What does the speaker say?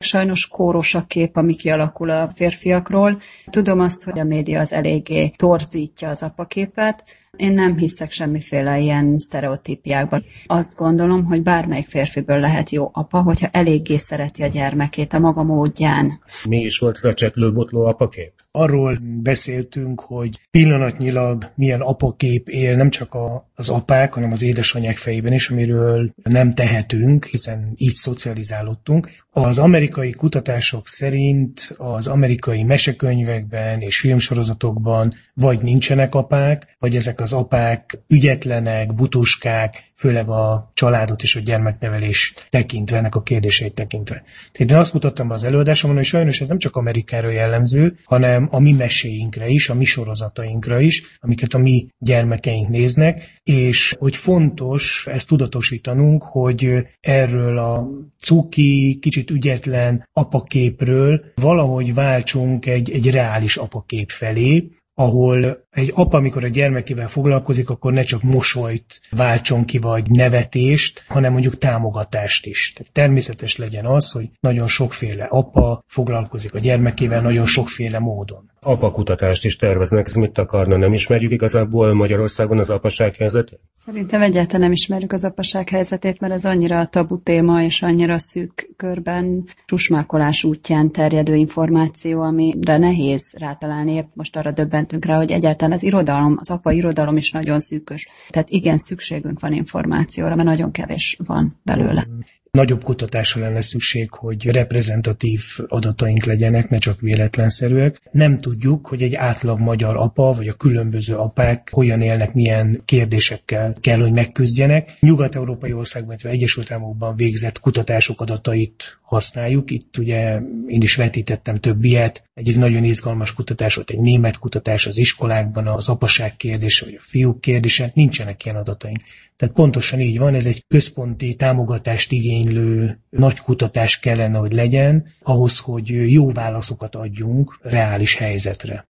Sajnos kóros a kép, ami kialakul a férfiakról. Tudom azt, hogy a média az eléggé torzítja az apaképet. Én nem hiszek semmiféle ilyen sztereotípiákban. Azt gondolom, hogy bármelyik férfiből lehet jó apa, hogyha eléggé szereti a gyermekét a maga módján. Mi is volt ez a cseplőbotló apakép? Arról beszéltünk, hogy pillanatnyilag milyen apakép él nem csak az apák, hanem az édesanyák fejében is, amiről nem tehetünk, hiszen így szocializálódtunk. Az amerikai kutatások szerint az amerikai mesekönyvekben és filmsorozatokban vagy nincsenek apák, vagy ezek az apák ügyetlenek, butuskák, főleg a családot és a gyermeknevelés tekintve, ennek a kérdéseit tekintve. Tehát én azt mutattam be az előadásomon, hogy sajnos ez nem csak Amerikára jellemző, hanem a mi meséinkre is, a mi sorozatainkra is, amiket a mi gyermekeink néznek, és hogy fontos ezt tudatosítanunk, hogy erről a cuki, kicsit ügyetlen apaképről valahogy váltsunk egy reális apakép felé, ahol egy apa, amikor a gyermekével foglalkozik, akkor ne csak mosolyt váltson ki, vagy nevetést, hanem mondjuk támogatást is. Tehát természetes legyen az, hogy nagyon sokféle apa foglalkozik a gyermekével nagyon sokféle módon. Apakutatást is terveznek, ez mit akarna? Nem ismerjük igazából Magyarországon az apaság helyzetét? Szerintem egyáltalán nem ismerjük az apaság helyzetét, mert ez annyira tabu téma, és annyira szűk körben susmákolás útján terjedő információ, amire nehéz rátalálni. Épp most arra döbbentünk rá, hogy egyáltalán az irodalom, az apai irodalom is nagyon szűkös. Tehát igen, szükségünk van információra, mert nagyon kevés van belőle. Nagyobb kutatásra lenne szükség, hogy reprezentatív adataink legyenek, ne csak véletlenszerűek. Nem tudjuk, hogy egy átlag magyar apa, vagy a különböző apák hogyan élnek, milyen kérdésekkel kell, hogy megküzdjenek. Nyugat-európai országban, illetve Egyesült Államokban végzett kutatások adatait használjuk. Itt ugye én is vetítettem több ilyet. Egyik nagyon izgalmas kutatás volt, egy német kutatás az iskolákban, az apaság kérdése, vagy a fiúk kérdése. Nincsenek ilyen adataink. Tehát pontosan így van, ez egy központi támogatást igénylő nagy kutatás kellene, hogy legyen, ahhoz, hogy jó válaszokat adjunk reális helyzetre.